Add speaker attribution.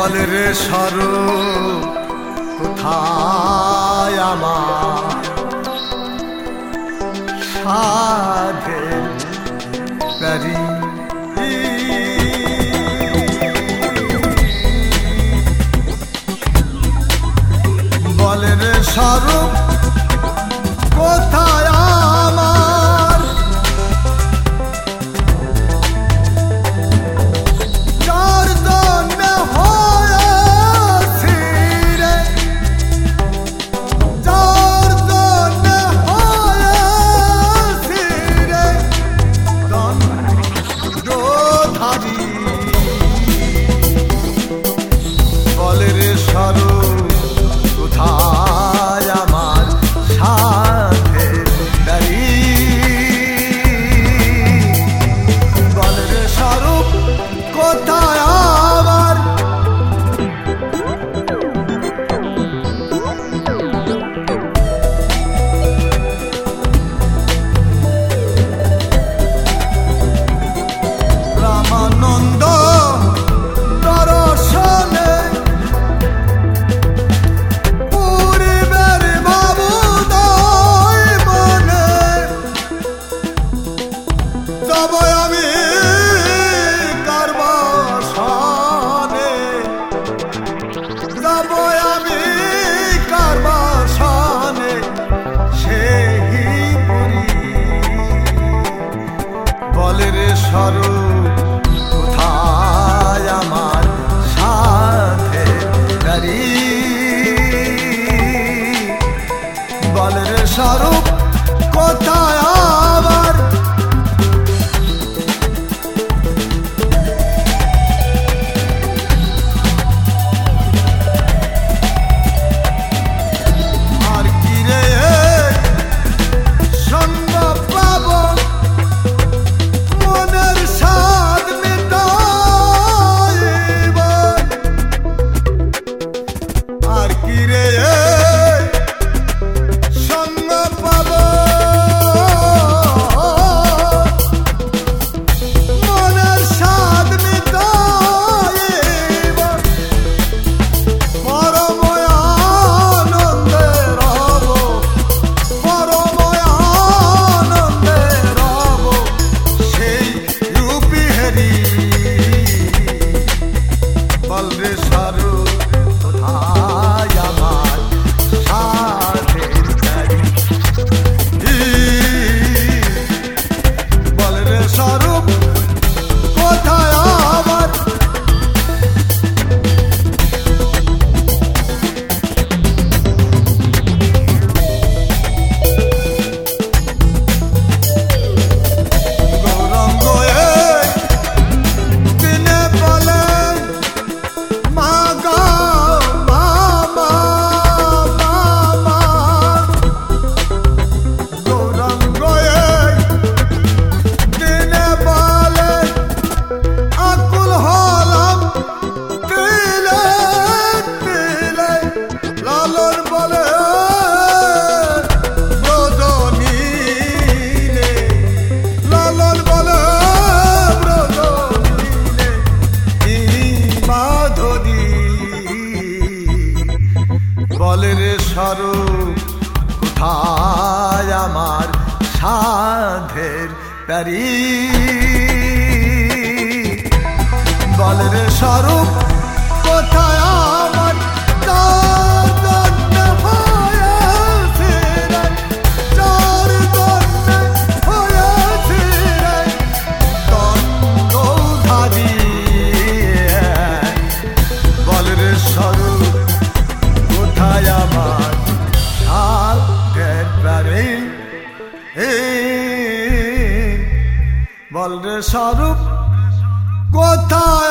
Speaker 1: বল রে স্বরূপ কোথায় আমার সাধের বাড়ি বল রে স্বরূপ কোথায় আমার যার জন্য হয়েছি রে যার জন্য হয়েছি রে দণ্ডধারী বল রে স্বরূপ কোথায় আমার সাধের বাড়ি বল রে স্বরূপ কোথায় আমার রামানন্দ দর্শনে পূর্বের ভাবুদয় মনে যাব আমি কার বাসনে যাব আমি কার বাসনে সেই পুরী বল রে স্বরূপ কোথায় আমার সাধের বাড়ি বল রে স্বরূপ কোথায় আমার আর কি রে সঙ্গ পাবো মনের স্বাদ মেটাইব আর কি রে সঙ্গ পাবো মনের স্বাদ মেটাইব পরম আনন্দে রব পরম আনন্দে রব সেই রূপী হেরি বল রে স্বরূপ কোথায় আমার সাধের বাড়ি বল রে স্বরূপ কোথায় আমার গৌরাঙ্গ দিনে বলে মা গো মামা মামা গৌরাঙ্গ দিনে বলে আকুল হলাম তিলে তিলে লালন বলে ব্রজ নীলে লালন বলে ব্রজ নীলে মাধবী বল রে স্বরূপ কোথায় আমার সাধের বাড়ি বল রে স্বরূপ কোথায় আমার যার জন্য হয়েছি রে যার জন্য হয়েছি রে দণ্ডধারী বল রে স্বরূপ কোথায় আমার সাধের বাড়ি বল রে স্বরূপ কোথায়